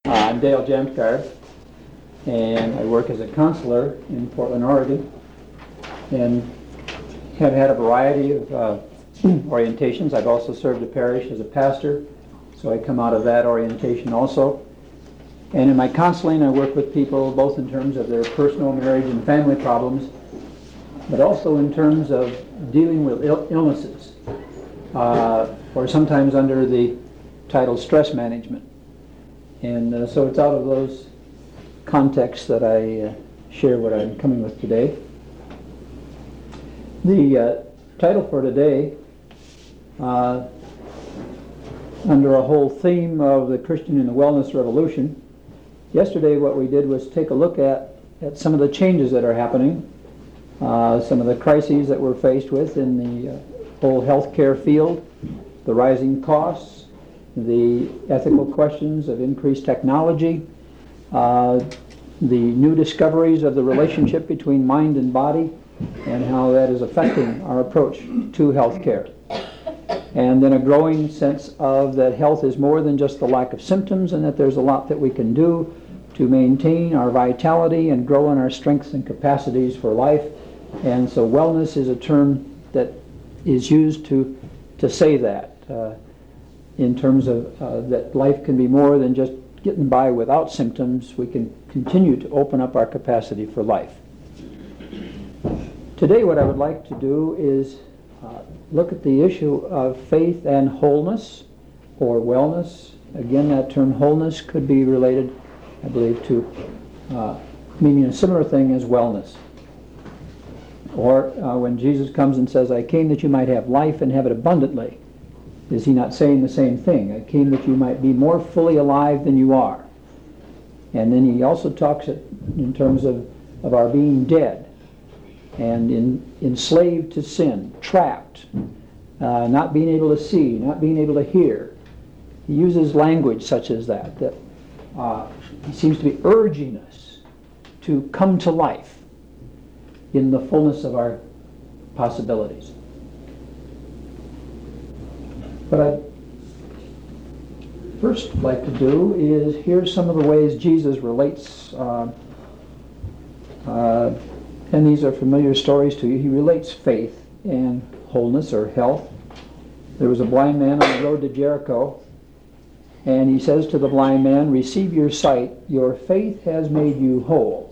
I'm Dale Jamskar, and I work as a counselor in Portland, Oregon, and have had a variety of orientations. I've also served the parish as a pastor, so I come out of that orientation also. And in my counseling, I work with people both in terms of their personal marriage and family problems, but also in terms of dealing with illnesses, or sometimes under the title stress management. And so it's out of those contexts that I share what I'm coming with today. The title for today, under a whole theme of the Christian and the Wellness Revolution, yesterday what we did was take a look at some of the changes that are happening, some of the crises that we're faced with in the whole healthcare field, the rising costs, the ethical questions of increased technology, the new discoveries of the relationship between mind and body, and how that is affecting our approach to healthcare. And then a growing sense of that health is more than just the lack of symptoms, and that there's a lot that we can do to maintain our vitality and grow in our strengths and capacities for life. And so wellness is a term that is used to say that, in terms of that life can be more than just getting by without symptoms. We can continue to open up our capacity for life. Today what I would like to do is look at the issue of faith and wholeness, or wellness. Again, that term wholeness could be related, I believe, to meaning a similar thing as wellness. Or when Jesus comes and says, I came that you might have life and have it abundantly, is he not saying the same thing? I came that you might be more fully alive than you are. And then he also talks in terms of our being dead and enslaved to sin, trapped, not being able to see, not being able to hear. He uses language such as that he seems to be urging us to come to life in the fullness of our possibilities. What I'd first like to do is here's some of the ways Jesus relates, and these are familiar stories to you. He relates faith and wholeness or health. There was a blind man on the road to Jericho, and he says to the blind man, receive your sight, your faith has made you whole.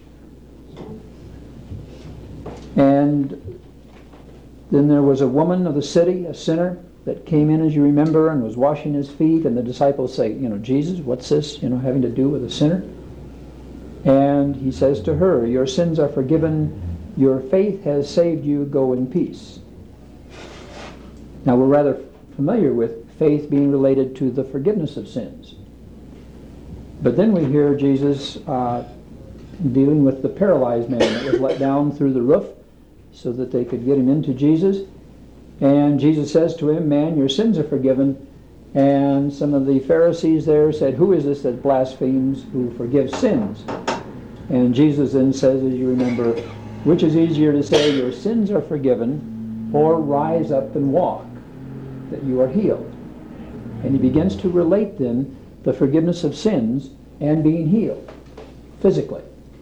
And then there was a woman of the city, a sinner, that came in, as you remember, and was washing his feet, and the disciples say, Jesus, what's this, having to do with a sinner? And he says to her, your sins are forgiven, your faith has saved you, go in peace. Now we're rather familiar with faith being related to the forgiveness of sins. But then we hear Jesus dealing with the paralyzed man that was let down through the roof so that they could get him into Jesus. And Jesus says to him, man, your sins are forgiven. And some of the Pharisees there said, who is this that blasphemes, who forgives sins? And Jesus then says, as you remember, which is easier to say, your sins are forgiven, or rise up and walk, that you are healed? And he begins to relate then the forgiveness of sins and being healed physically.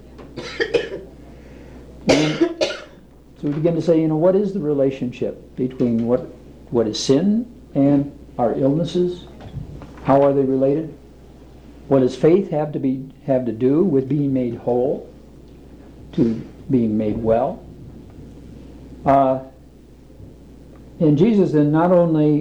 And so we begin to say, what is the relationship between what is sin and our illnesses? How are they related? What does faith have to do with being made whole, to being made well? And Jesus then not only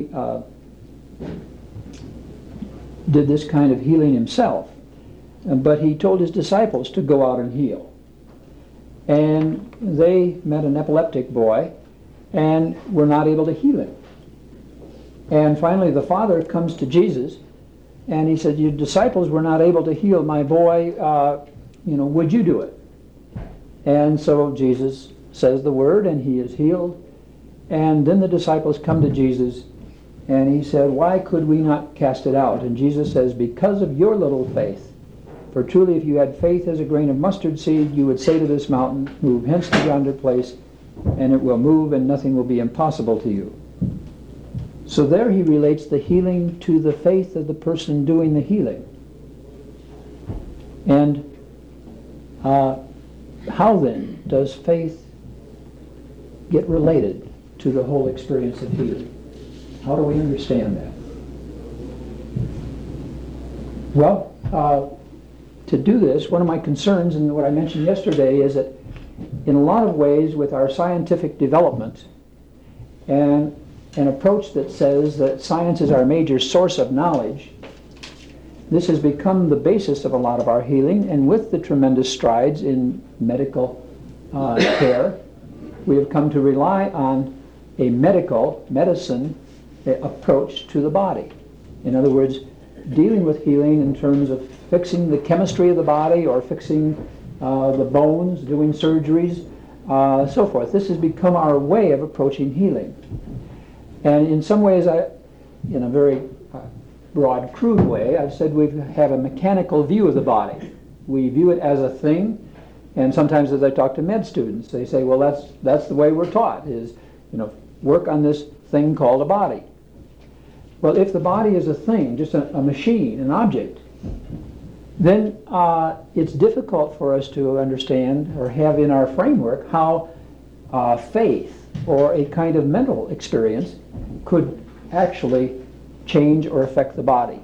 did this kind of healing himself, but he told his disciples to go out and heal. And they met an epileptic boy and were not able to heal him. And finally the father comes to Jesus and he said, your disciples were not able to heal my boy, would you do it? And so Jesus says the word and he is healed. And then the disciples come to Jesus and he said, why could we not cast it out? And Jesus says, because of your little faith. For truly, if you had faith as a grain of mustard seed, you would say to this mountain, move hence to yonder place, and it will move, and nothing will be impossible to you. So there he relates the healing to the faith of the person doing the healing. And how then does faith get related to the whole experience of healing? How do we understand that? Well, to do this, one of my concerns, and what I mentioned yesterday, is that in a lot of ways with our scientific development and an approach that says that science is our major source of knowledge, this has become the basis of a lot of our healing, and with the tremendous strides in medical care, we have come to rely on a medicine approach to the body. In other words, dealing with healing in terms of fixing the chemistry of the body or fixing the bones, doing surgeries, so forth. This has become our way of approaching healing. And in some ways, in a very broad, crude way, I've said we have a mechanical view of the body. We view it as a thing, and sometimes as I talk to med students, they say, well, that's the way we're taught, is, work on this thing called a body. Well, if the body is a thing, just a machine, an object, then it's difficult for us to understand or have in our framework how faith or a kind of mental experience could actually change or affect the body.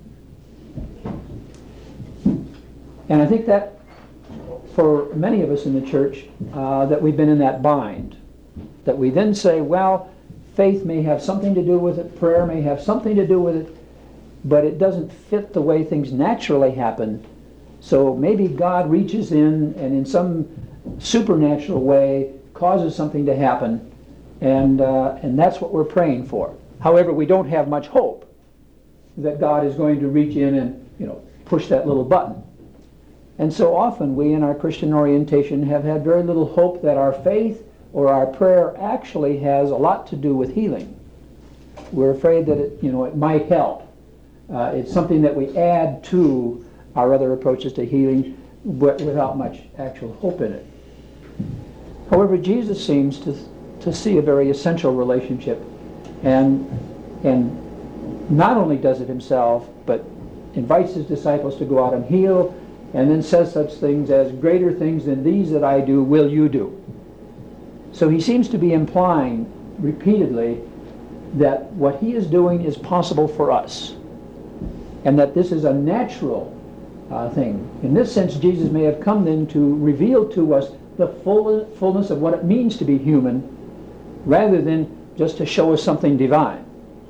And I think that for many of us in the church, that we've been in that bind, that we then say, well, faith may have something to do with it, prayer may have something to do with it, but it doesn't fit the way things naturally happen. So maybe God reaches in and in some supernatural way causes something to happen, and that's what we're praying for. However, we don't have much hope that God is going to reach in and push that little button. And so often we in our Christian orientation have had very little hope that our faith or our prayer actually has a lot to do with healing. We're afraid that it might help. It's something that we add to our other approaches to healing, but without much actual hope in it. However, Jesus seems to see a very essential relationship, and not only does it himself, but invites his disciples to go out and heal, and then says such things as, greater things than these that I do will you do. So he seems to be implying repeatedly that what he is doing is possible for us, and that this is a natural thing. In this sense, Jesus may have come then to reveal to us the fullness of what it means to be human, rather than just to show us something divine.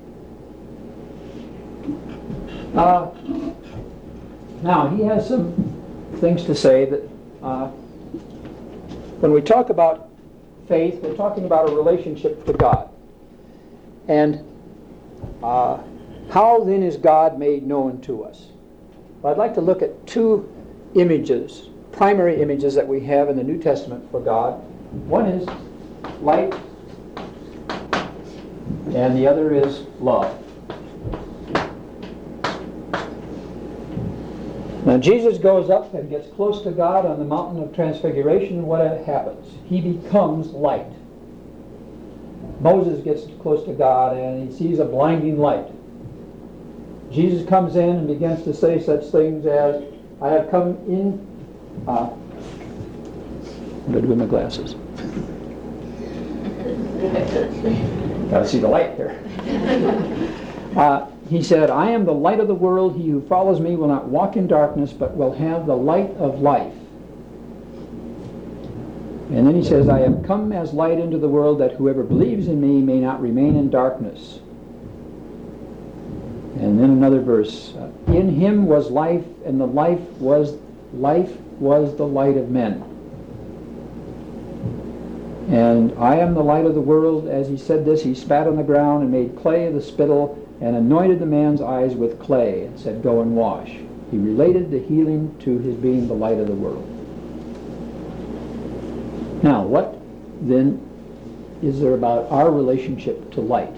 Now, he has some things to say that when we talk about faith, we're talking about a relationship to God. And how then is God made known to us? Well, I'd like to look at two images, primary images that we have in the New Testament for God. One is light, and the other is love. Now Jesus goes up and gets close to God on the mountain of transfiguration, and what happens? He becomes light. Moses gets close to God and he sees a blinding light. Jesus comes in and begins to say such things as, I have come in... I'm going to do my glasses. Got to see the light here. He said, I am the light of the world. He who follows me will not walk in darkness, but will have the light of life. And then he says, I have come as light into the world, that whoever believes in me may not remain in darkness. And then another verse, in him was life, and the life was the light of men. And I am the light of the world. As he said this, he spat on the ground and made clay of the spittle and anointed the man's eyes with clay and said, go and wash. He related the healing to his being the light of the world. Now, what then is there about our relationship to light?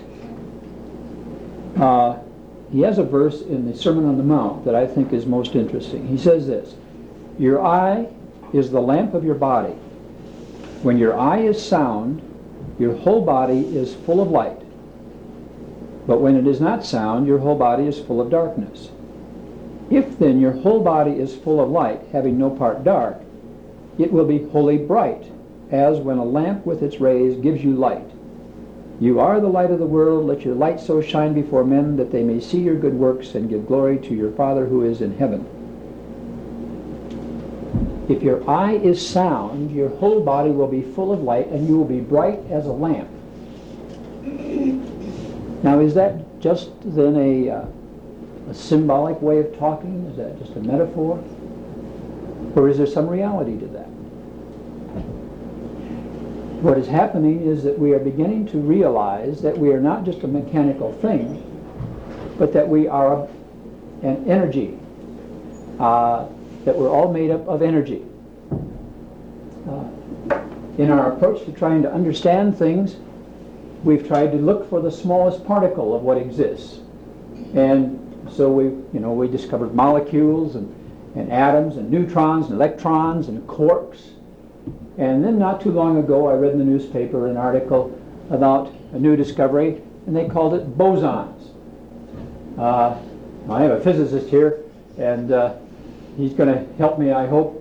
He has a verse in the Sermon on the Mount that I think is most interesting. He says this, your eye is the lamp of your body. When your eye is sound, your whole body is full of light. But when it is not sound, your whole body is full of darkness. If then your whole body is full of light, having no part dark, it will be wholly bright, as when a lamp with its rays gives you light. You are the light of the world. Let your light so shine before men that they may see your good works and give glory to your Father who is in heaven. If your eye is sound, your whole body will be full of light, and you will be bright as a lamp. Now, is that just then a symbolic way of talking? Is that just a metaphor? Or is there some reality to that? What is happening is that we are beginning to realize that we are not just a mechanical thing, but that we are an energy, that we're all made up of energy. In our approach to trying to understand things, we've tried to look for the smallest particle of what exists. And so we discovered molecules and atoms and neutrons and electrons and quarks. And then not too long ago I read in the newspaper an article about a new discovery, and they called it bosons. I have a physicist here, and he's going to help me, I hope,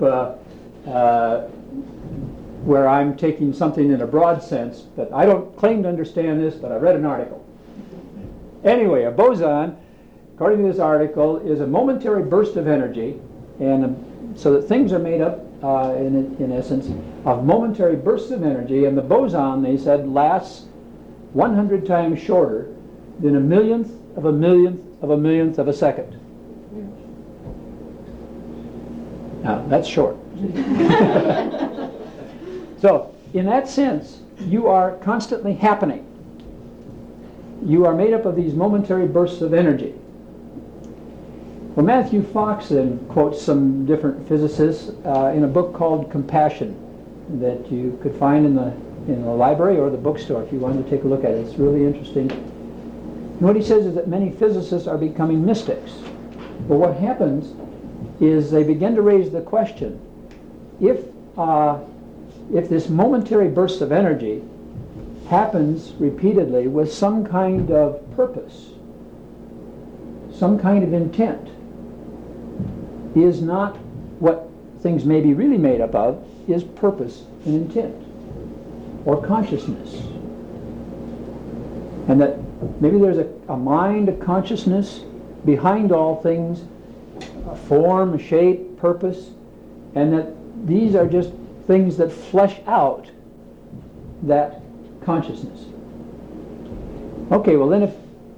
where I'm taking something in a broad sense, but I don't claim to understand this, but I read an article. Anyway, a boson, according to this article, is a momentary burst of energy, and so that things are made up, in essence, of momentary bursts of energy, and the boson, they said, lasts 100 times shorter than a millionth of a millionth of a millionth of a second. Now, that's short. So, in that sense, you are constantly happening. You are made up of these momentary bursts of energy. Well, Matthew Fox then quotes some different physicists in a book called Compassion that you could find in the library or the bookstore if you wanted to take a look at it. It's really interesting. And what he says is that many physicists are becoming mystics. But what happens is they begin to raise the question, if this momentary burst of energy happens repeatedly with some kind of purpose, some kind of intent, is not what things may be really made up of, is purpose and intent, or consciousness. And that maybe there's a mind, a consciousness behind all things, a form, a shape, purpose, and that these are just things that flesh out that consciousness. Okay, well then if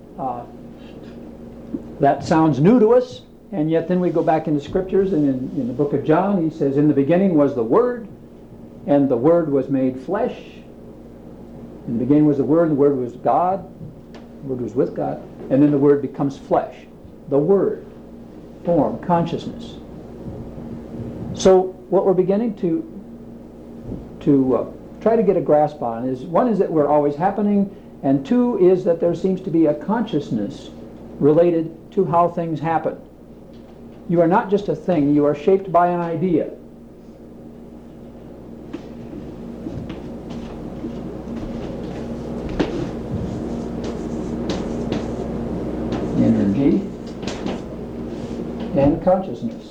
that sounds new to us, and yet then we go back in the scriptures, and in the book of John he says, in the beginning was the Word, and the Word was made flesh. In the beginning was the Word, and the Word was God, the Word was with God, and then the Word becomes flesh. The Word, form, consciousness. So what we're beginning to try to get a grasp on is, one is that we're always happening, and two is that there seems to be a consciousness related to how things happen. You are not just a thing, you are shaped by an idea. Energy and consciousness.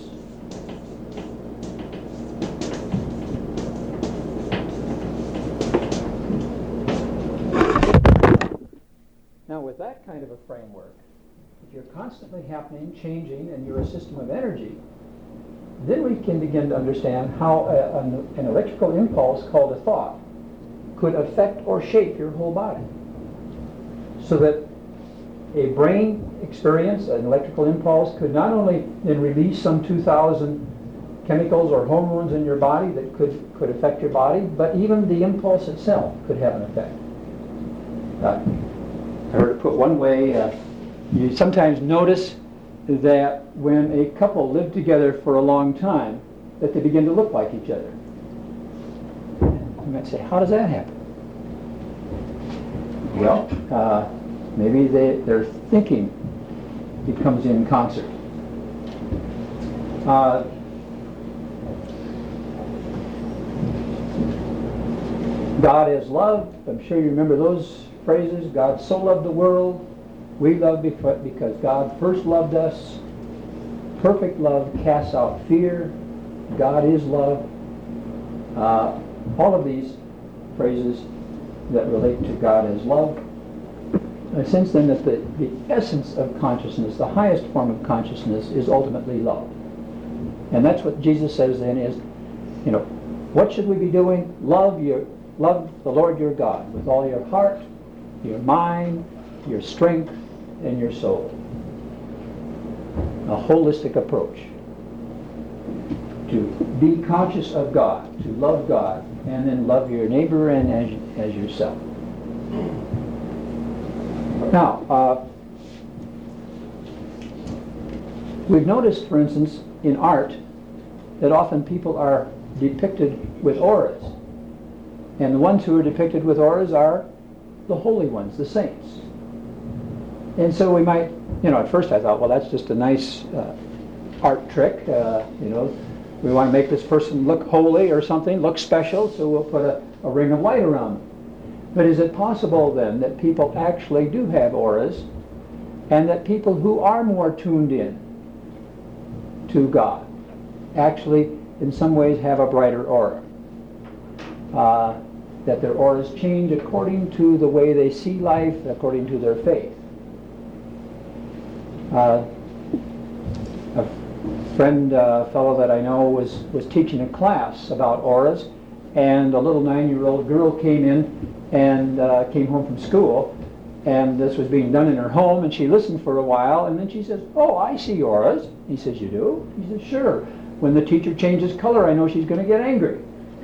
Now, with that kind of a framework, if you're constantly happening, changing, and you're a system of energy, then we can begin to understand how an electrical impulse called a thought could affect or shape your whole body. So that a brain experience, an electrical impulse, could not only then release some 2,000 chemicals or hormones in your body that could affect your body, but even the impulse itself could have an effect. I heard it put one way, you sometimes notice that when a couple live together for a long time, that they begin to look like each other. You might say, how does that happen? Well, maybe their thinking becomes in concert. God is love. I'm sure you remember those phrases. God so loved the world. We love because God first loved us. perfect love casts out fear. God is love. All of these phrases that relate to God as love. I sense then that the essence of consciousness, the highest form of consciousness, is ultimately love. And that's what Jesus says then is, what should we be doing? Love the Lord your God with all your heart, your mind, your strength, and your soul. A holistic approach. To be conscious of God, to love God, and then love your neighbor and as yourself. Now, we've noticed, for instance, in art, that often people are depicted with auras. And the ones who are depicted with auras are the holy ones, the saints. And so we might, at first I thought, well, that's just a nice art trick. We want to make this person look holy or something, look special, so we'll put a ring of light around them. But is it possible then that people actually do have auras, and that people who are more tuned in to God actually in some ways have a brighter aura? That their auras change according to the way they see life, according to their faith. A friend, fellow that I know, was teaching a class about auras, and a little 9-year-old girl came in and came home from school, and this was being done in her home, and she listened for a while, and then she says, "Oh, I see auras." He says, "You do?" He says, "Sure. When the teacher changes color, I know she's going to get angry."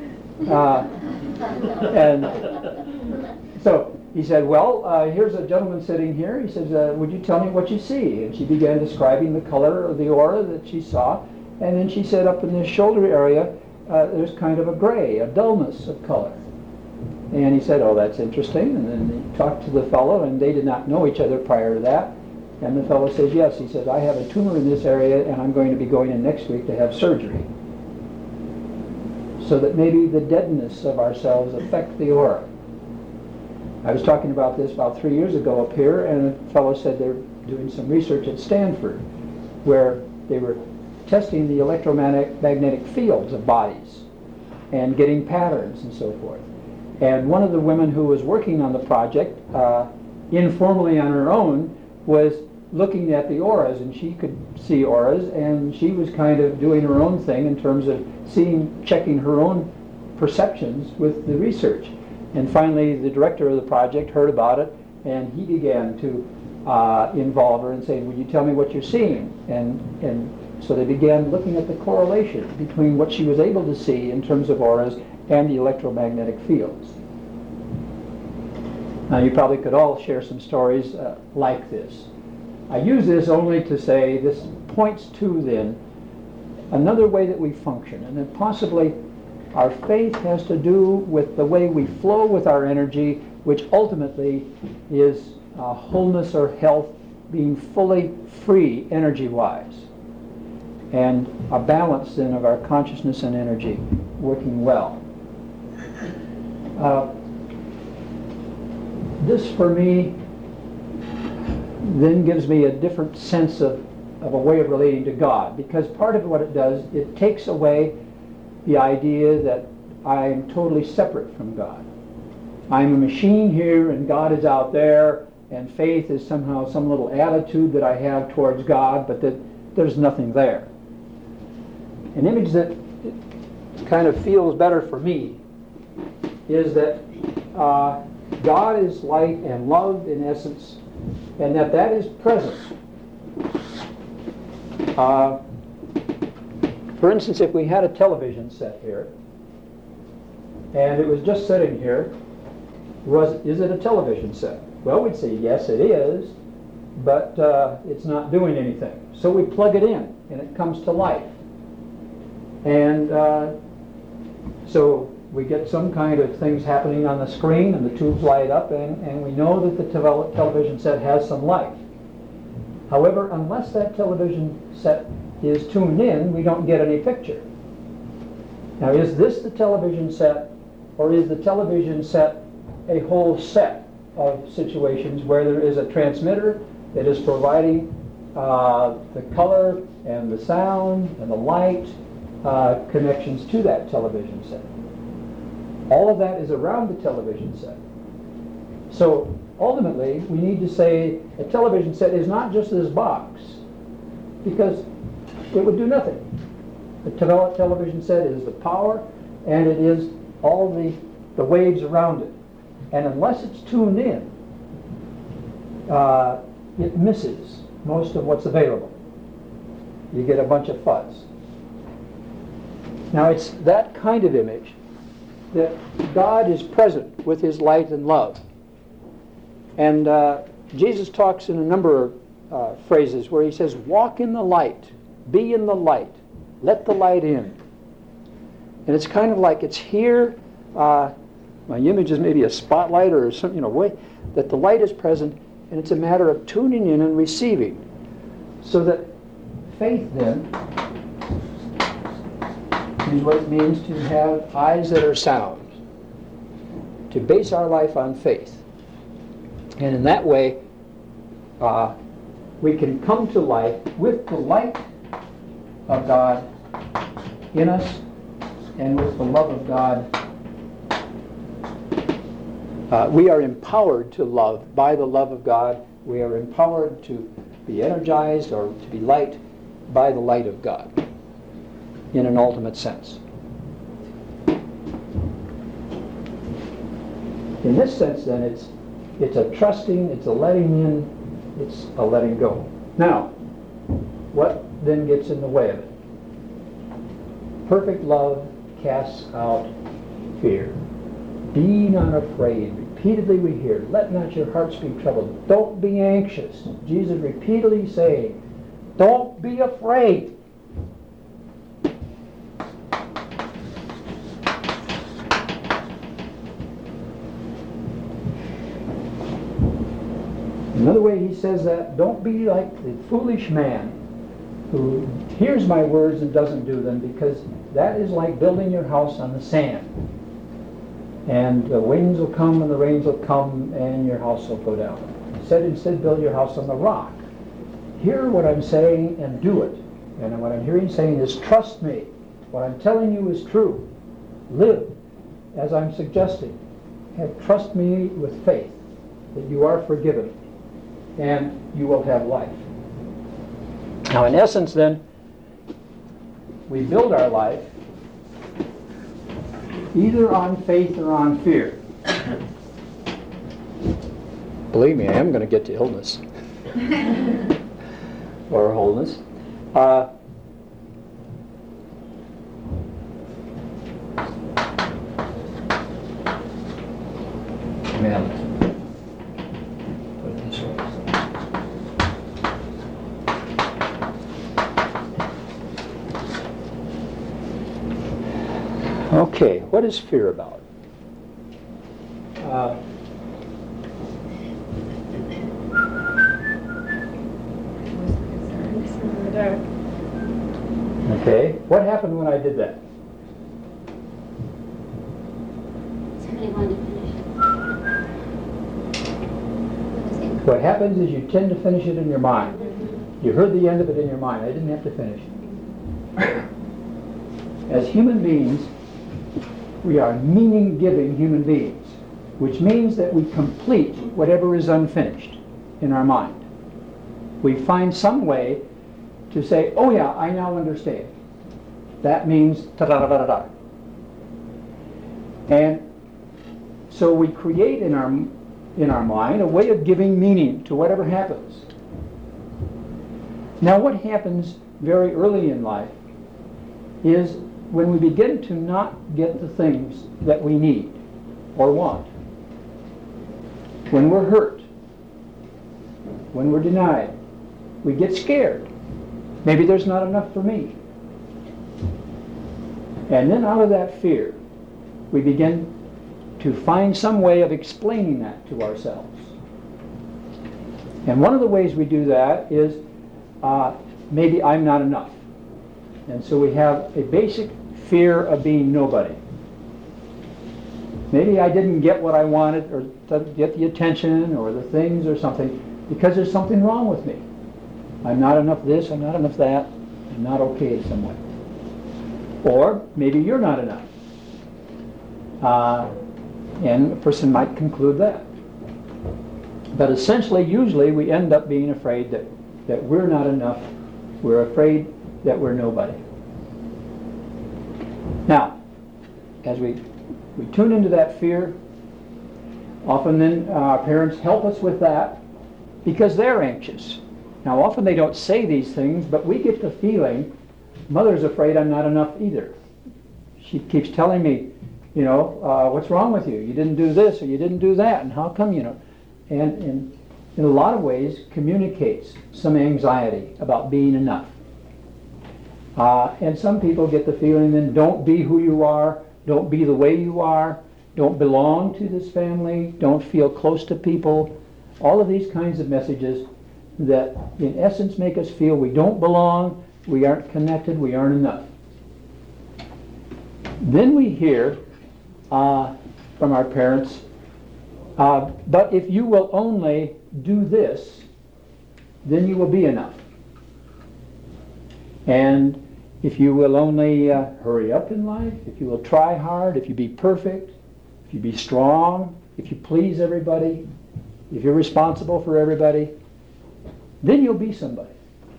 And so he said, "Well, here's a gentleman sitting here." He says, "Would you tell me what you see?" And she began describing the color of the aura that she saw, and then she said, up in the shoulder area, there's kind of a gray, a dullness of color. And he said, "Oh, that's interesting." And then he talked to the fellow, and they did not know each other prior to that. And the fellow says, "Yes." He says, "I have a tumor in this area, and I'm going to be going in next week to have surgery." So that maybe the deadness of ourselves affect the aura. I was talking about this about 3 years ago up here, and a fellow said they're doing some research at Stanford where they were testing the electromagnetic fields of bodies and getting patterns and so forth. And one of the women who was working on the project, informally on her own, was looking at the auras, and she could see auras, and she was kind of doing her own thing in terms of checking her own perceptions with the research. And finally, the director of the project heard about it, and he began to involve her and say, "Would you tell me what you're seeing?" And so they began looking at the correlation between what she was able to see in terms of auras and the electromagnetic fields. Now, you probably could all share some stories like this. I use this only to say this points to, then, another way that we function, and that possibly our faith has to do with the way we flow with our energy, which ultimately is wholeness or health, being fully free energy-wise, and a balance then of our consciousness and energy working well. This for me then gives me a different sense of a way of relating to God, because part of what it does, it takes away the idea that I am totally separate from God. I'm a machine here and God is out there, and faith is somehow some little attitude that I have towards God, but that there's nothing there. An image that kind of feels better for me is that God is light and love in essence, and that is present. For instance, if we had a television set here, and it was just sitting here, is it a television set? Well, we'd say, yes, it is, but it's not doing anything. So we plug it in, and it comes to life. And so we get some kind of things happening on the screen, and the tubes light up, and we know that the television set has some life. However, unless that television set is tuned in, we don't get any picture. Now, is this the television set, or is the television set a whole set of situations where there is a transmitter that is providing the color and the sound and the light connections to that television set. All of that is around the television set. So ultimately, we need to say a television set is not just this box, because it would do nothing. The television set is the power, and it is all the waves around it. And unless it's tuned in, it misses most of what's available. You get a bunch of fuzz. Now it's that kind of image that God is present with his light and love. And Jesus talks in a number of phrases where he says, walk in the light, be in the light, let the light in. And it's kind of like it's here, my image is maybe a spotlight or some way that the light is present, and it's a matter of tuning in and receiving. So that faith then is what it means to have eyes that are sound, to base our life on faith. And in that way, we can come to life with the light of God in us and with the love of God. We are empowered to love by the love of God. We are empowered to be energized or to be light by the light of God in an ultimate sense. In this sense, then, it's a trusting, it's a letting in, it's a letting go. Now, what then gets in the way of it? Perfect love casts out fear. Be not afraid. Repeatedly we hear, let not your hearts be troubled. Don't be anxious. Jesus repeatedly saying, don't be afraid. Another way he says that, don't be like the foolish man who hears my words and doesn't do them, because that is like building your house on the sand. And the winds will come and the rains will come and your house will go down. He said instead build your house on the rock. Hear what I'm saying and do it. And what I'm hearing saying is trust me. What I'm telling you is true. Live as I'm suggesting. Trust me with faith that you are forgiven and you will have life. Now in essence then, we build our life either on faith or on fear. Believe me, I am going to get to illness. Or wholeness. Put it this way. Okay, what is fear about? Okay, what happened when I did that? Somebody wanted to finish. What happens is you tend to finish it in your mind. You heard the end of it in your mind. I didn't have to finish it. As human beings, we are meaning-giving human beings, which means that we complete whatever is unfinished in our mind. We find some way to say, oh yeah, I now understand. That means ta-da-da-da-da-da. And so we create in our mind a way of giving meaning to whatever happens. Now what happens very early in life is when we begin to not get the things that we need or want. When we're hurt, when we're denied, we get scared. Maybe there's not enough for me. And then out of that fear, we begin to find some way of explaining that to ourselves. And one of the ways we do that is maybe I'm not enough. And so we have a basic fear of being nobody. Maybe I didn't get what I wanted or get the attention or the things or something because there's something wrong with me. I'm not enough this, I'm not enough that, I'm not okay in some way. Or maybe you're not enough. And a person might conclude that. But essentially, usually, we end up being afraid that we're not enough. We're afraid that we're nobody. Now, as we tune into that fear, often then our parents help us with that because they're anxious. Now, often they don't say these things, but we get the feeling, Mother's afraid I'm not enough either. She keeps telling me, what's wrong with you? You didn't do this or you didn't do that, and how come, And in a lot of ways communicates some anxiety about being enough. And some people get the feeling then, don't be who you are, don't be the way you are, don't belong to this family, don't feel close to people. All of these kinds of messages that in essence make us feel we don't belong, we aren't connected, we aren't enough. Then we hear from our parents, but if you will only do this, then you will be enough. And if you will only hurry up in life, if you will try hard, if you be perfect, if you be strong, if you please everybody, if you're responsible for everybody, then you'll be somebody.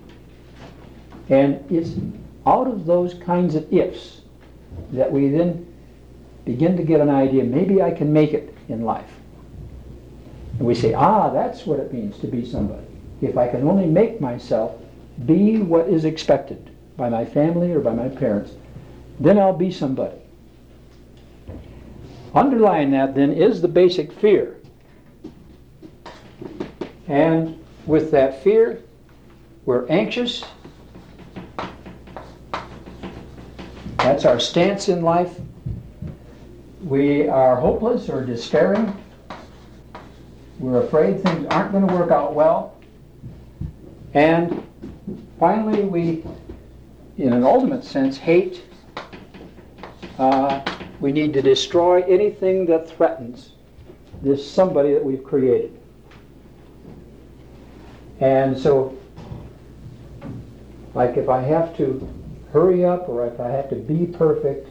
And it's out of those kinds of ifs that we then begin to get an idea, maybe I can make it in life. And we say, that's what it means to be somebody. If I can only make myself be what is expected by my family or by my parents, then I'll be somebody. Underlying that then is the basic fear. And with that fear, we're anxious. That's our stance in life. We are hopeless or despairing. We're afraid things aren't going to work out well. And finally, we, in an ultimate sense, hate. We need to destroy anything that threatens this somebody that we've created. And so, like if I have to hurry up or if I have to be perfect,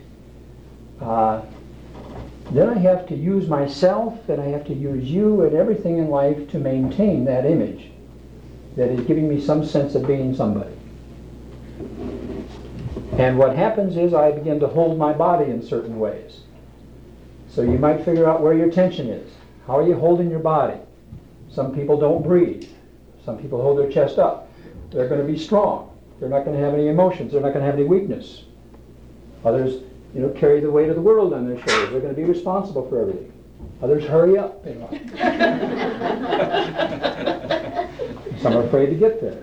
then I have to use myself and I have to use you and everything in life to maintain that image that is giving me some sense of being somebody. And what happens is I begin to hold my body in certain ways. So you might figure out where your tension is. How are you holding your body? Some people don't breathe. Some people hold their chest up. They're going to be strong. They're not going to have any emotions. They're not going to have any weakness. Others, carry the weight of the world on their shoulders. They're going to be responsible for everything. Others hurry up in life. Some are afraid to get there.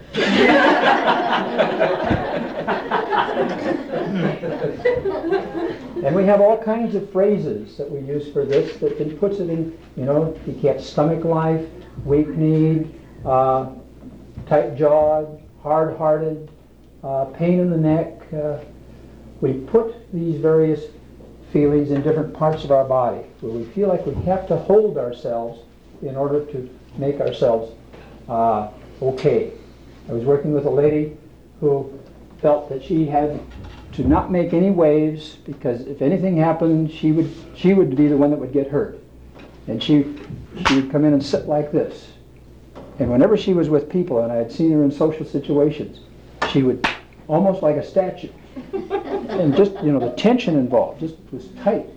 And we have all kinds of phrases that we use for this that puts it in, you can't stomach life, weak-kneed, tight-jawed, hard-hearted, pain in the neck. We put these various feelings in different parts of our body where we feel like we have to hold ourselves in order to make ourselves okay. I was working with a lady who felt that she had to not make any waves because if anything happened, she would be the one that would get hurt. And she would come in and sit like this. And whenever she was with people, and I had seen her in social situations, she would, almost like a statue. And just, the tension involved just was tight.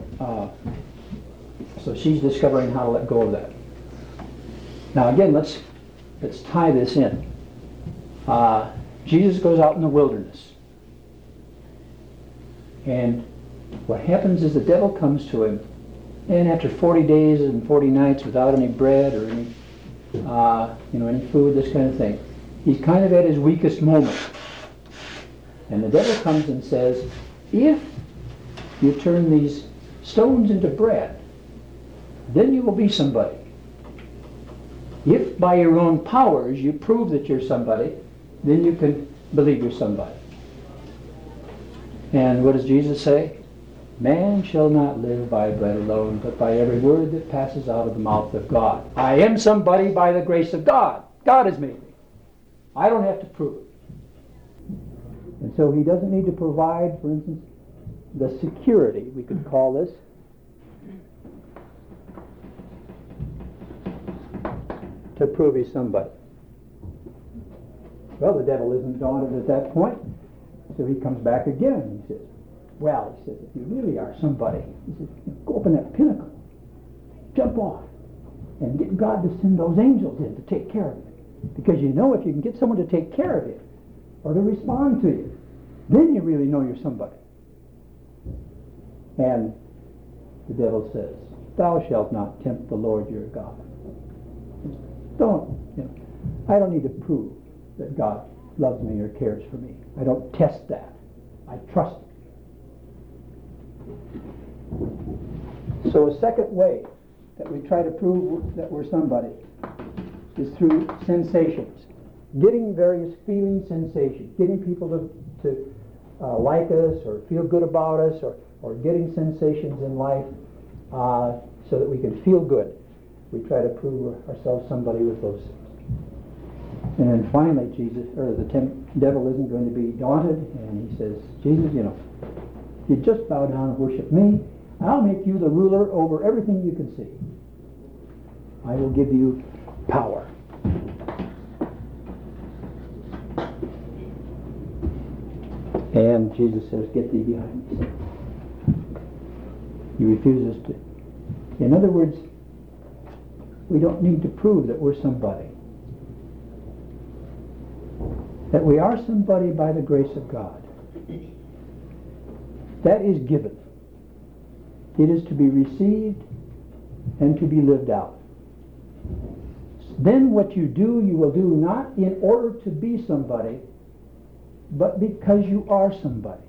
So she's discovering how to let go of that. Now again, let's tie this in. Jesus goes out in the wilderness. And what happens is the devil comes to him, and after 40 days and 40 nights without any bread or any any food, this kind of thing, he's kind of at his weakest moment. And the devil comes and says, if you turn these stones into bread, then you will be somebody. If by your own powers you prove that you're somebody, then you can believe you're somebody. And what does Jesus say? Man shall not live by bread alone, but by every word that passes out of the mouth of God. I am somebody by the grace of God. God has made me. I don't have to prove it. And so he doesn't need to provide, for instance, the security, we could call this, to prove he's somebody. Well, the devil isn't daunted at that point, so he comes back again. He says, well, he says, if you really are somebody, he says, go up in that pinnacle, jump off, and get God to send those angels in to take care of you. Because you know if you can get someone to take care of you, or to respond to you, then you really know you're somebody. And the devil says, thou shalt not tempt the Lord your God. I don't need to prove that God loves me or cares for me. I don't test that. I trust it. So a second way that we try to prove that we're somebody is through sensations. Getting various feeling sensations. Getting people to like us or feel good about us, or getting sensations in life so that we can feel good. We try to prove ourselves somebody with those things. And then finally, the devil isn't going to be daunted, and he says, Jesus, you just bow down and worship me. I'll make you the ruler over everything you can see. I will give you power. And Jesus says, get thee behind me. He refuses to. In other words, we don't need to prove that we're somebody. That we are somebody by the grace of God. That is given. It is to be received and to be lived out. Then what you do, you will do not in order to be somebody, but because you are somebody.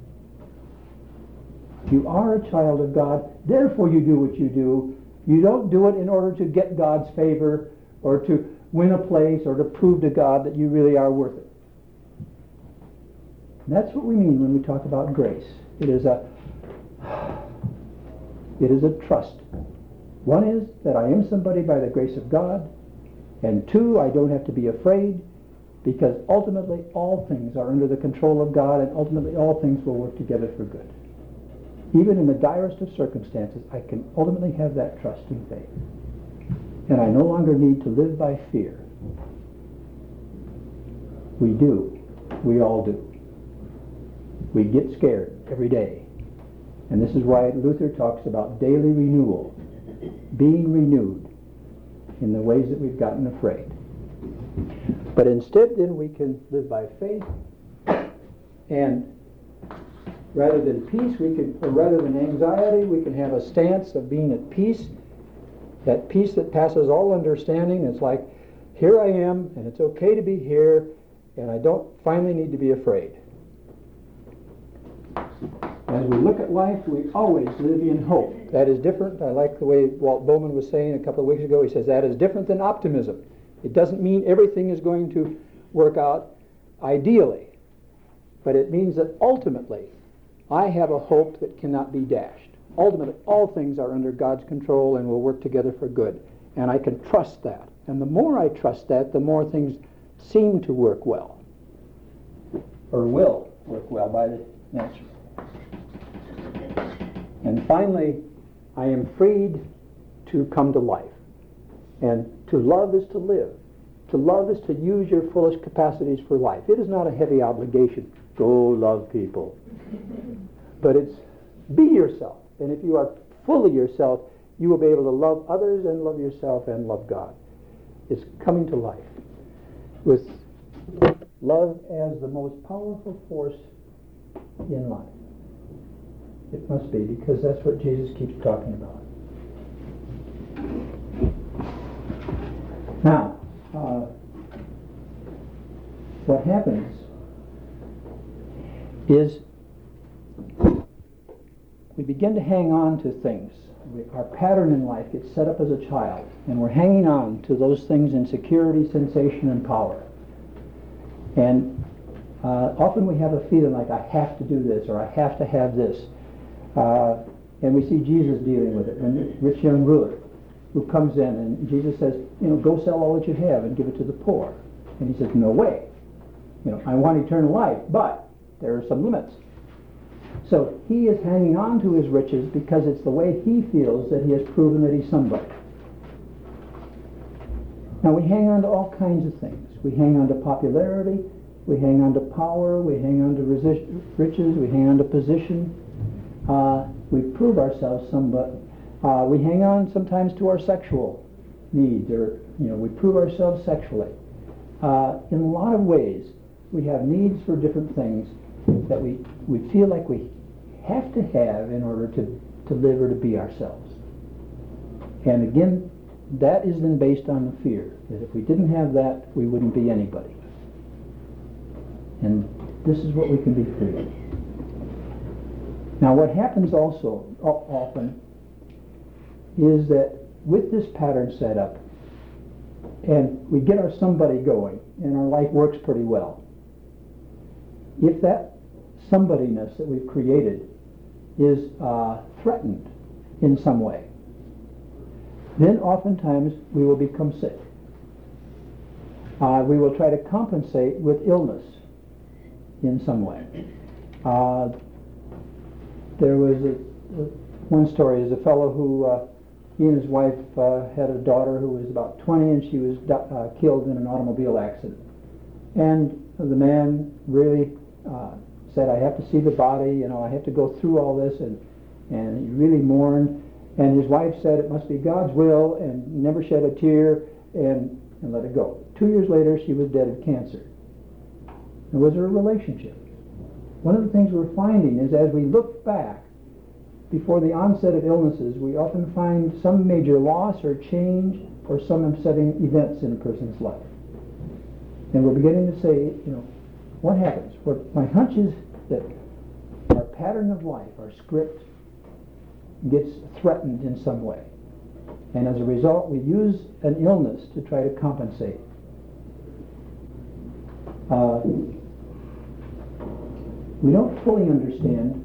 You are a child of God, therefore you do what you do. You don't do it in order to get God's favor or to win a place or to prove to God that you really are worth it. And that's what we mean when we talk about grace. It is a trust. One is that I am somebody by the grace of God, and two, I don't have to be afraid, because ultimately all things are under the control of God, and ultimately all things will work together for good. Even in the direst of circumstances, I can ultimately have that trust and faith. And I no longer need to live by fear. We do. We all do. We get scared every day. And this is why Luther talks about daily renewal, being renewed in the ways that we've gotten afraid. But instead, then, we can live by faith, and rather than peace, rather than anxiety, we can have a stance of being at peace, that peace that passes all understanding. It's like, here I am, and it's okay to be here, and I don't finally need to be afraid. As we look at life, we always live in hope. That is different. I like the way Walt Bowman was saying a couple of weeks ago. He says that is different than optimism. It doesn't mean everything is going to work out ideally, but it means that ultimately I have a hope that cannot be dashed. Ultimately, all things are under God's control and will work together for good. And I can trust that. And the more I trust that, the more things seem to work well. Or will work well by the answer. And finally, I am freed to come to life. And to love is to live. To love is to use your fullest capacities for life. It is not a heavy obligation. Go love people. But it's be yourself. And if you are fully yourself, you will be able to love others and love yourself and love God. It's coming to life with love as the most powerful force in life. It must be, because that's what Jesus keeps talking about. Now, what happens is we begin to hang on to things. Our pattern in life gets set up as a child, and we're hanging on to those things in security, sensation, and power. And often we have a feeling like I have to do this, or I have to have this. And we see Jesus dealing with it. And the rich young ruler who comes in, and Jesus says, go sell all that you have and give it to the poor. And he says, no way. I want eternal life, but there are some limits. So he is hanging on to his riches because it's the way he feels that he has proven that he's somebody. Now we hang on to all kinds of things. We hang on to popularity, we hang on to power, we hang on to riches, we hang on to position. We prove ourselves somebody. We hang on sometimes to our sexual needs, or we prove ourselves sexually. In a lot of ways, we have needs for different things that we feel like we have to have in order to live or to be ourselves. And again, that is then based on the fear that if we didn't have that, we wouldn't be anybody. And this is what we can be free of. Now what happens also often is that with this pattern set up, and we get our somebody going, and our life works pretty well. If that somebodyness that we've created is threatened in some way, then oftentimes we will become sick. We will try to compensate with illness in some way. There was one story is a fellow who he and his wife had a daughter who was about 20, and she was killed in an automobile accident. And the man really said, I have to see the body, I have to go through all this, and he really mourned. And his wife said it must be God's will, and never shed a tear, and let it go. 2 years later, she was dead of cancer. It was her relationship. One of the things we're finding is as we look back before the onset of illnesses, we often find some major loss or change or some upsetting events in a person's life. And we're beginning to say, what happens? My hunch is that our pattern of life, our script, gets threatened in some way. And as a result, we use an illness to try to compensate. We don't fully understand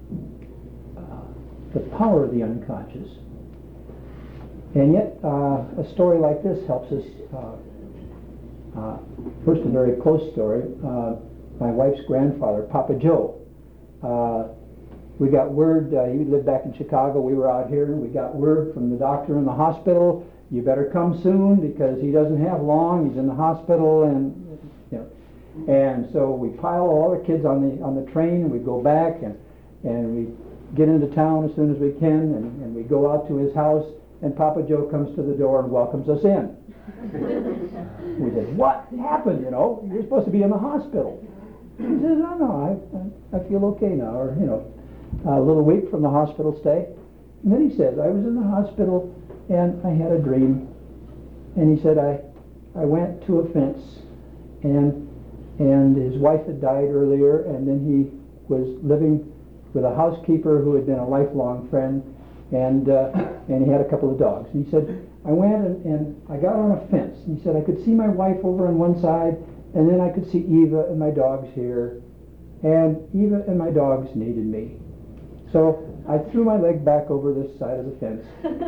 the power of the unconscious. And yet, a story like this helps us. First, a very close story. My wife's grandfather, Papa Joe. We got word, he lived back in Chicago, we were out here, and we got word from the doctor in the hospital, you better come soon because he doesn't have long, he's in the hospital, and so we pile all the kids on the train, and we go back, and we get into town as soon as we can, and we go out to his house, and Papa Joe comes to the door and welcomes us in. We said, what happened, You're supposed to be in the hospital. He says, no, I feel okay now, or, a little week from the hospital stay. And then he says, I was in the hospital, and I had a dream. And he said, I went to a fence, and his wife had died earlier, and then he was living with a housekeeper who had been a lifelong friend, and he had a couple of dogs. And he said, I went and I got on a fence. And he said, I could see my wife over on one side, and then I could see Eva and my dogs here, and Eva and my dogs needed me. So I threw my leg back over this side of the fence,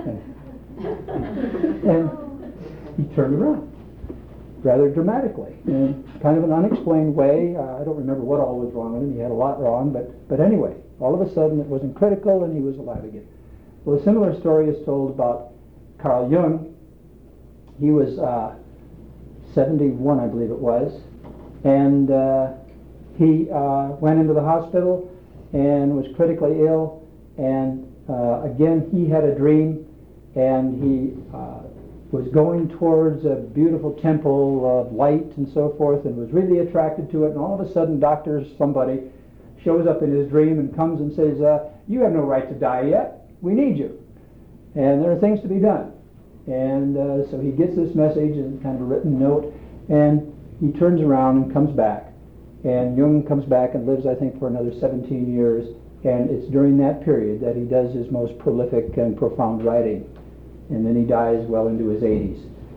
and he turned around rather dramatically in kind of an unexplained way. I don't remember what all was wrong with him. He had a lot wrong, but anyway, all of a sudden it wasn't critical and he was alive again. Well, a similar story is told about Carl Jung. He was 71, I believe it was, and he went into the hospital and was critically ill, and again he had a dream, and he was going towards a beautiful temple of light and so forth, and was really attracted to it, and all of a sudden somebody shows up in his dream and comes and says, you have no right to die yet, we need you, and there are things to be done. And so he gets this message in kind of a written note, and he turns around and comes back. And Jung comes back and lives, I think, for another 17 years. And it's during that period that he does his most prolific and profound writing. And then he dies well into his 80s.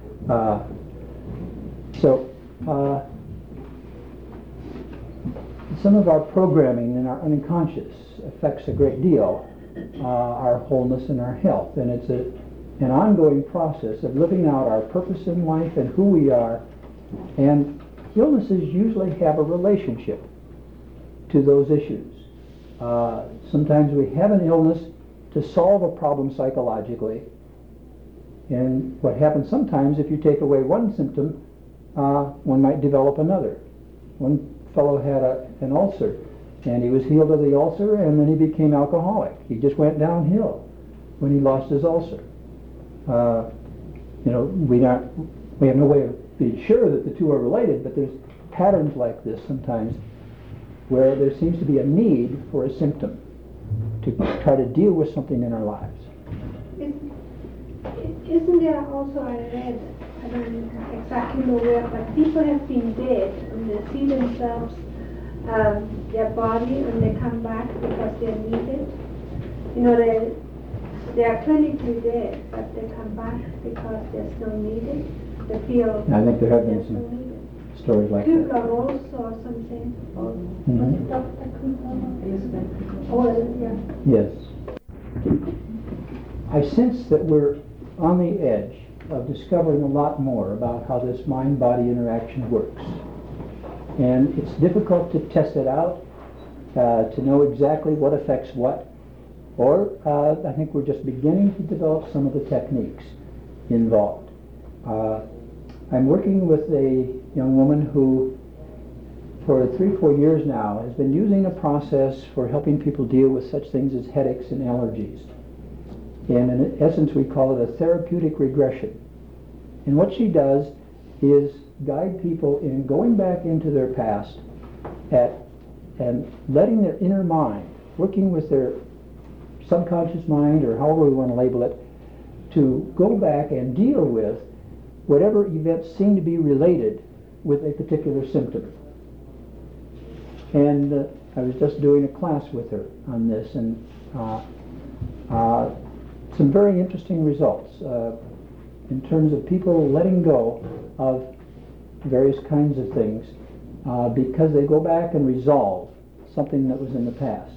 Some of our programming in our unconscious affects a great deal our wholeness and our health. And it's an ongoing process of living out our purpose in life and who we are, and illnesses usually have a relationship to those issues. Sometimes we have an illness to solve a problem psychologically, and what happens sometimes, if you take away one symptom, one might develop another. One fellow had an ulcer, and he was healed of the ulcer, and then he became alcoholic. He just went downhill when he lost his ulcer. We have no way of being sure that the two are related, but there's patterns like this sometimes where there seems to be a need for a symptom to try to deal with something in our lives. Isn't there also, I read, I don't exactly know where, but people have been dead and they see themselves, their body, and they come back because they're needed. They are clinically dead, but they come back because they're still needed. They feel I think there have been they're still some needed. stories like that. Kubler-Ross or something. Or was it Dr. Kubler-Ross? Oh, yeah. Yes. I sense that we're on the edge of discovering a lot more about how this mind-body interaction works. And it's difficult to test it out, to know exactly what affects what, or I think we're just beginning to develop some of the techniques involved. I'm working with a young woman who, for 3-4 years now, has been using a process for helping people deal with such things as headaches and allergies. And in essence, we call it a therapeutic regression. And what she does is guide people in going back into their past and letting their inner mind, working with their subconscious mind, or however we want to label it, to go back and deal with whatever events seem to be related with a particular symptom. And I was just doing a class with her on this, and some very interesting results in terms of people letting go of various kinds of things because they go back and resolve something that was in the past.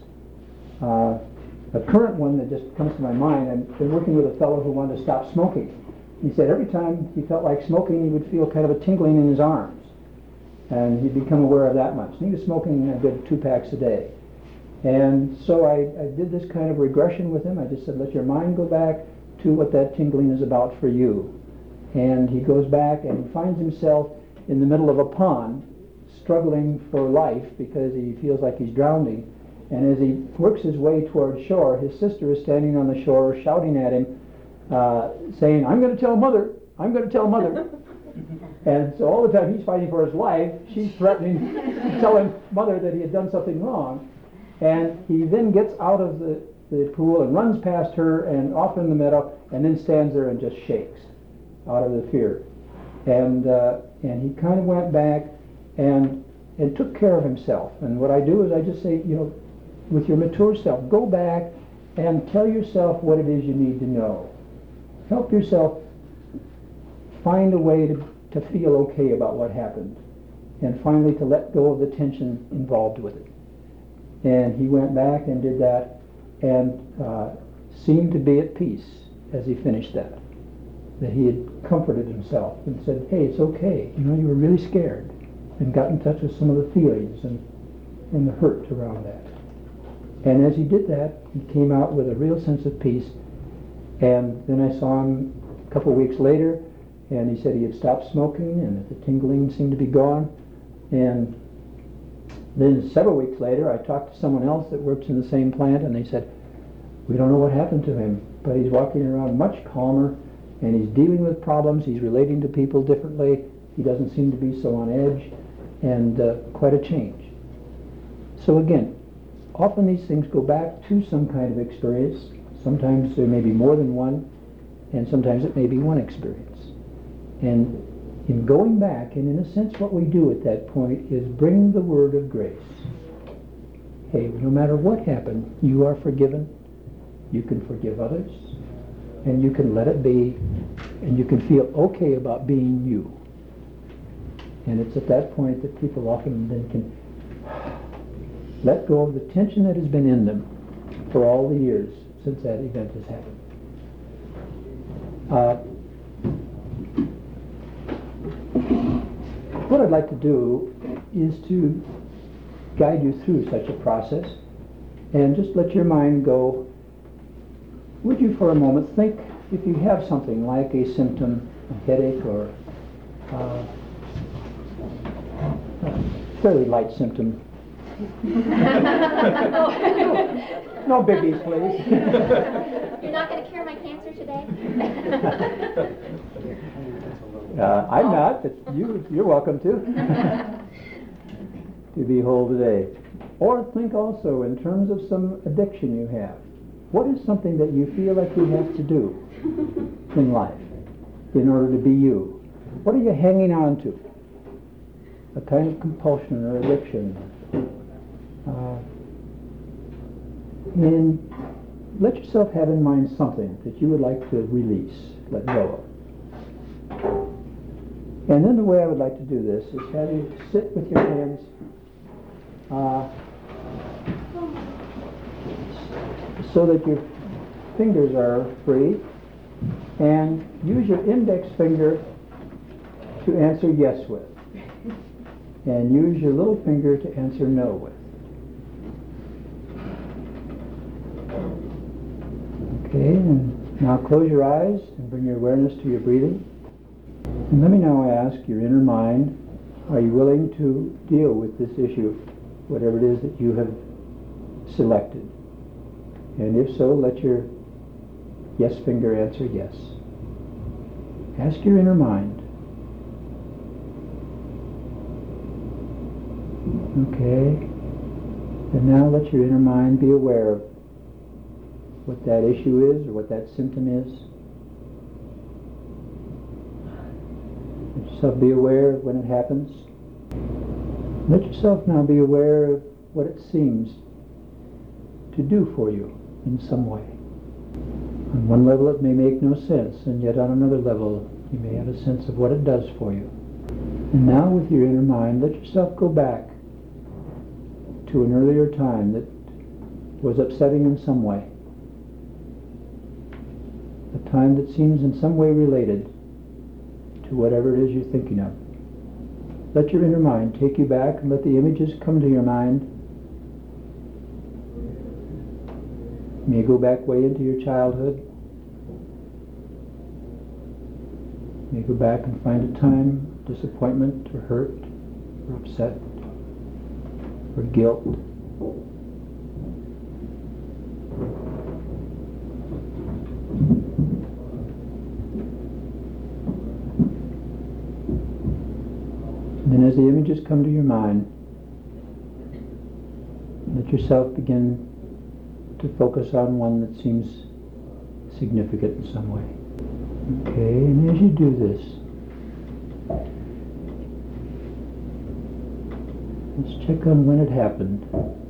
A current one that just comes to my mind, I've been working with a fellow who wanted to stop smoking. He said every time he felt like smoking, he would feel kind of a tingling in his arms. And he'd become aware of that much. And he was smoking a good 2 packs a day. And so I did this kind of regression with him. I just said, let your mind go back to what that tingling is about for you. And he goes back and he finds himself in the middle of a pond, struggling for life because he feels like he's drowning. And as he works his way toward shore, his sister is standing on the shore shouting at him, saying, I'm going to tell Mother, I'm going to tell Mother. And so all the time he's fighting for his life, she's threatening to tell him, Mother, that he had done something wrong. And he then gets out of the pool and runs past her and off in the meadow, and then stands there and just shakes out of the fear. And he kind of went back and took care of himself. And what I do is I just say, with your mature self, go back and tell yourself what it is you need to know. Help yourself find a way to feel okay about what happened, and finally to let go of the tension involved with it. And he went back and did that, and seemed to be at peace as he finished that he had comforted himself and said, hey, it's okay, you were really scared, and got in touch with some of the feelings and the hurt around that. And as he did that, he came out with a real sense of peace. And then I saw him a couple of weeks later, and he said he had stopped smoking and that the tingling seemed to be gone. And then several weeks later, I talked to someone else that works in the same plant, and they said, we don't know what happened to him, but he's walking around much calmer, and he's dealing with problems, he's relating to people differently, he doesn't seem to be so on edge, and quite a change. So again, often these things go back to some kind of experience. Sometimes there may be more than one, and sometimes it may be one experience. And in going back, and in a sense what we do at that point is bring the word of grace. Hey, no matter what happened, you are forgiven, you can forgive others, and you can let it be, and you can feel okay about being you. And it's at that point that people often then can let go of the tension that has been in them for all the years since that event has happened. What I'd like to do is to guide you through such a process and just let your mind go. Would you for a moment think if you have something like a symptom, a headache, or a fairly light symptom. No biggies, please. You're not going to cure my cancer today? I'm not, but you're welcome to be whole today. Or think also in terms of some addiction you have. What is something that you feel like you have to do in life in order to be you? What are you hanging on to? A kind of compulsion or addiction. And let yourself have in mind something that you would like to release, let go of. And then the way I would like to do this is have you sit with your hands so that your fingers are free, and use your index finger to answer yes with, and use your little finger to answer no with. Okay, and now close your eyes and bring your awareness to your breathing. And let me now ask your inner mind, are you willing to deal with this issue, whatever it is that you have selected? And if so, let your yes finger answer yes. Ask your inner mind. Okay. And now let your inner mind be aware of what that issue is or what that symptom is. Let yourself be aware of when it happens. Let yourself now be aware of what it seems to do for you in some way. On one level it may make no sense, and yet on another level you may have a sense of what it does for you. And now with your inner mind, let yourself go back to an earlier time that was upsetting in some way. A time that seems in some way related to whatever it is you're thinking of. Let your inner mind take you back and let the images come to your mind. You may go back way into your childhood. You may go back and find a time of disappointment or hurt or upset or guilt. And then as the images come to your mind, let yourself begin to focus on one that seems significant in some way. Okay, and as you do this, let's check on when it happened.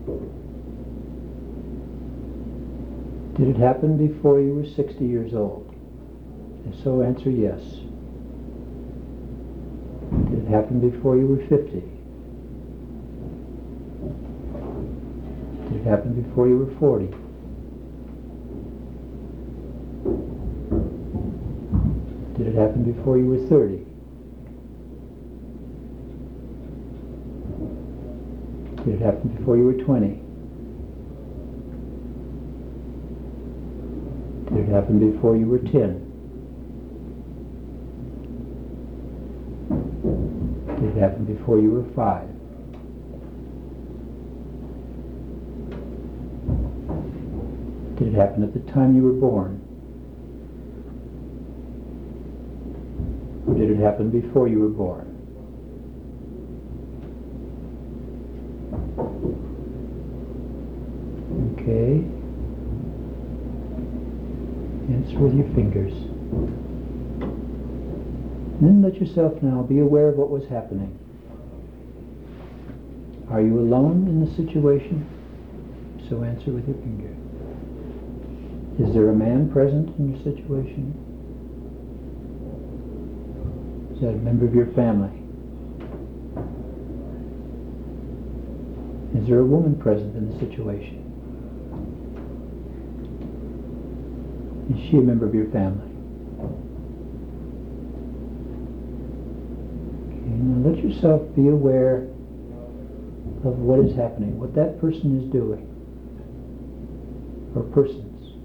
Did it happen before you were 60 years old? If so, answer yes. Did it happen before you were 50? Did it happen before you were 40? Did it happen before you were 30? Did it happen before you were 20? Did it happen before you were 10? Did it happen before you were 5? Did it happen at the time you were born? Or did it happen before you were born? Okay. Answer with your fingers. Then let yourself now be aware of what was happening. Are you alone in the situation? So answer with your finger. Is there a man present in your situation? Is that a member of your family? Is there a woman present in the situation? Is she a member of your family? Okay. Now let yourself be aware of what is happening, what that person is doing, or persons.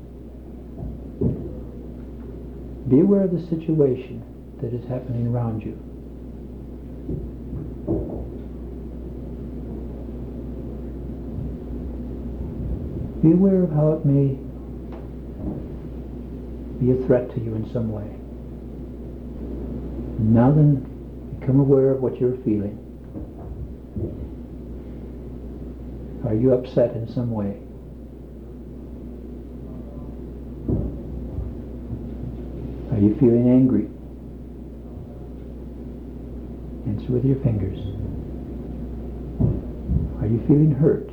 Be aware of the situation that is happening around you. Be aware of how it may be a threat to you in some way. Now then, become aware of what you're feeling. Are you upset in some way? Are you feeling angry? Answer with your fingers. Are you feeling hurt?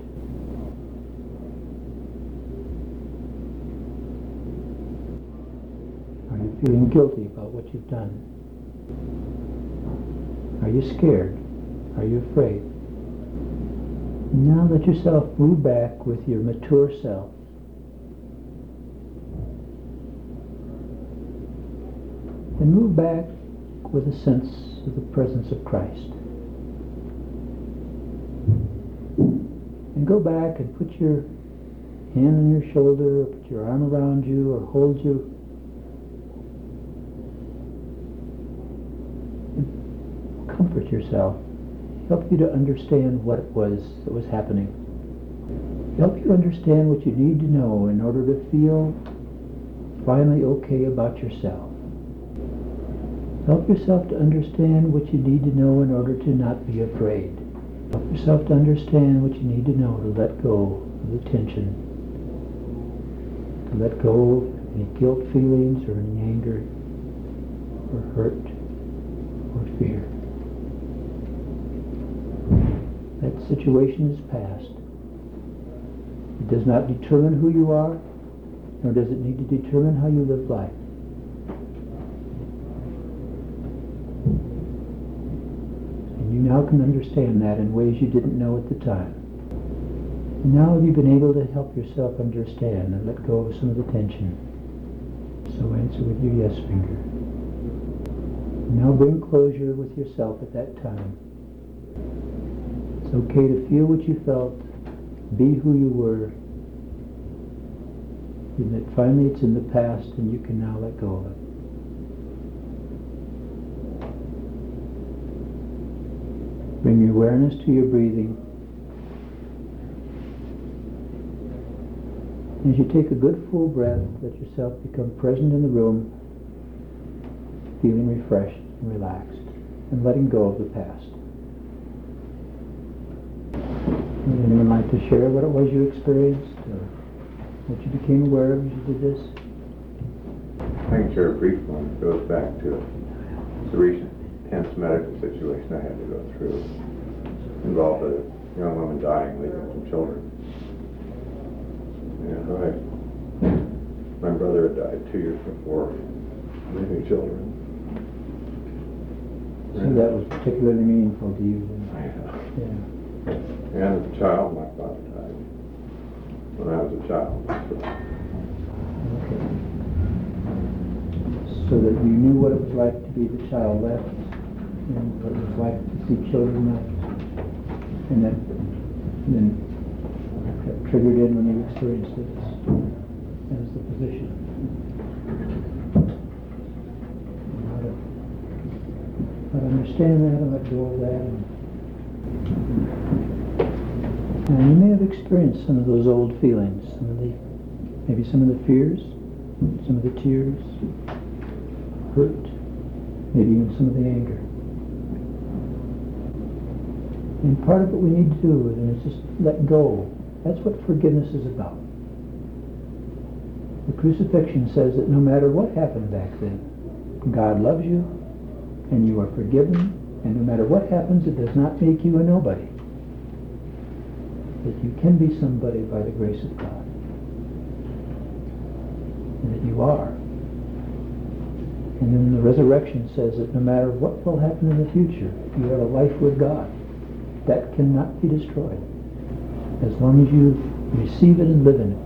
Are you feeling guilty about what you've done? Are you scared? Are you afraid? Now let yourself move back with your mature self. And move back with a sense of the presence of Christ. And go back and put your hand on your shoulder, or put your arm around you, or hold you. And comfort yourself. Help you to understand what it was that was happening. Help you understand what you need to know in order to feel finally okay about yourself. Help yourself to understand what you need to know in order to not be afraid. Help yourself to understand what you need to know to let go of the tension. To let go of any guilt feelings or any anger or hurt or fear. That situation is past. It does not determine who you are, nor does it need to determine how you live life. And you now can understand that in ways you didn't know at the time. And now you've been able to help yourself understand and let go of some of the tension. So answer with your yes finger. Now bring closure with yourself at that time. It's okay to feel what you felt, be who you were, and that finally it's in the past and you can now let go of it. Bring your awareness to your breathing. As you take a good full breath, let yourself become present in the room, feeling refreshed and relaxed, and letting go of the past. Would anyone like to share what it was you experienced, or what you became aware of as you did this? I can share a brief one. It goes back to the recent tense medical situation I had to go through. It involved a young woman dying, leaving some children. And my brother had died 2 years before, leaving children. So that was particularly meaningful to you then? Yeah. And as a child, my father died when I was a child. Okay. So that you knew what it was like to be the child left, and what it was like to see children left, and then that triggered in when you experienced it as the physician. How to understand that and let go of that. And you may have experienced some of those old feelings, maybe some of the fears, some of the tears, hurt, maybe even some of the anger. And part of what we need to do is just let go. That's what forgiveness is about. The crucifixion says that no matter what happened back then, God loves you, and you are forgiven, and no matter what happens, it does not make you a nobody. That you can be somebody by the grace of God. And that you are. And then the resurrection says that no matter what will happen in the future, you have a life with God. That cannot be destroyed. As long as you receive it and live in it.